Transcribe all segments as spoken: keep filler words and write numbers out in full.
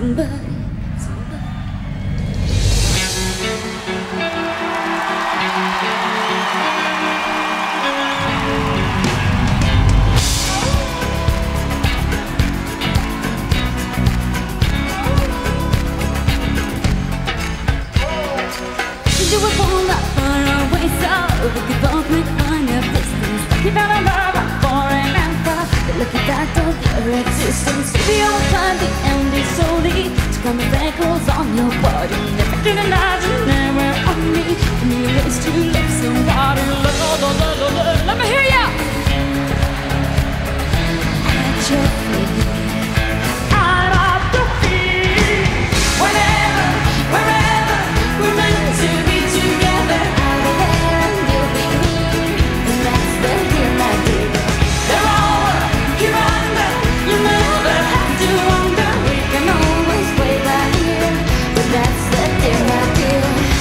somebody, somebody. You were born that far away, so we could both make fun of distance. You found a love for an answer. Look at that of your existence. The old time, the end is solely to come with echoes on your body. Never can imagine never on me. And you race to love somebody. Let me hear ya! At your feet, I'm at your feet. Whenever, wherever, we're meant to be together. I'll be there and you'll be near. And that's the deal, my dear. They're over, you're under. You never have to wonder. We can always play by ear. But that's the deal, my dear.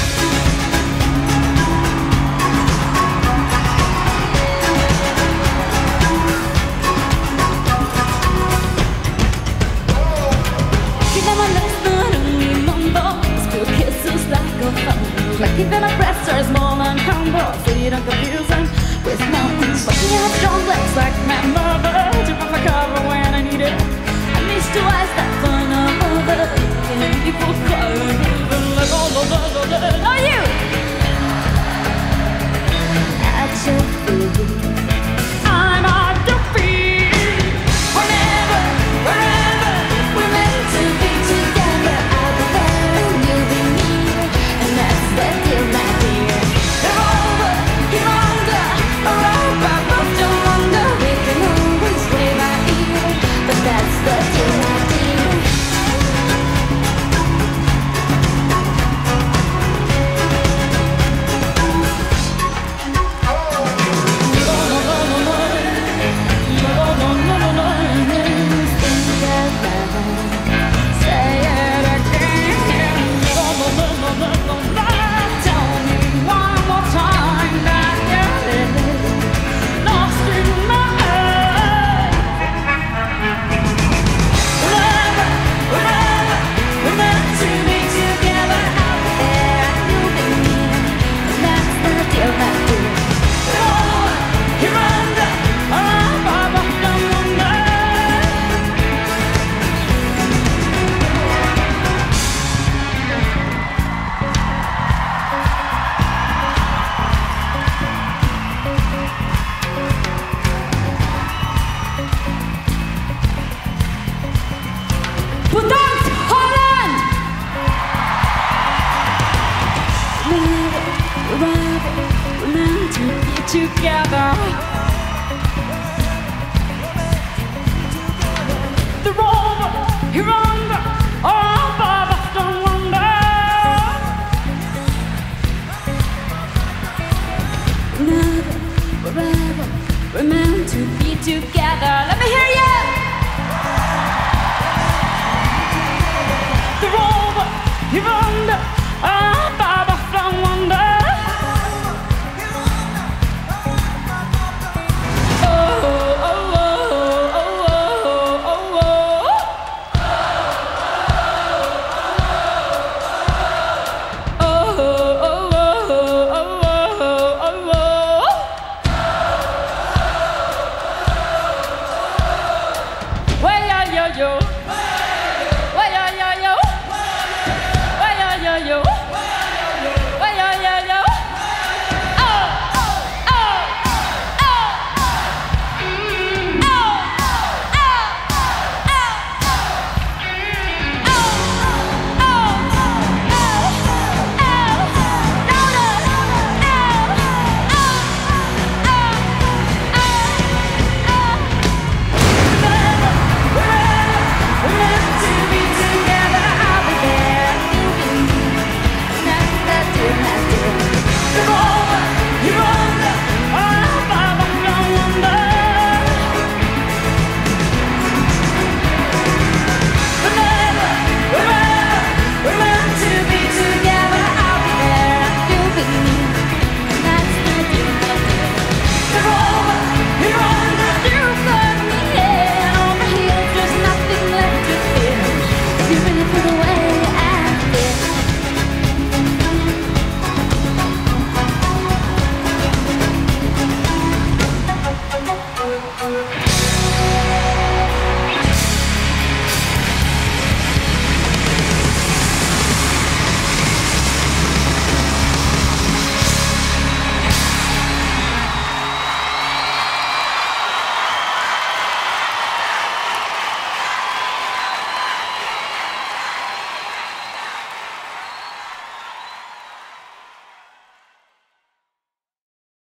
Like keeping my breasts are small and humble, so you don't confuse them with mountains. Like you have strong legs like my mother, to put my cover when I need it. And these two eyes that fun of over, and people cry like oh no no no no no you. At your feet, I'm at your feet. Whenever, wherever, we're meant to be together. I'll be there and you'll be near. And that's the deal, my dear. They're over, you're under. Around, but both don't wonder. We can always play by ear. But that's the deal, my dear. Say it again. Tell me one more time that you're lost in my eyes. Whenever, whenever, we're meant to be together. I'll be there and you'll be near. And that's the deal, my dear. You're over, you're under. Around, but I don't wonder. Bedankt, Holland! Whenever, wherever, we're meant to be together. The rover, you're on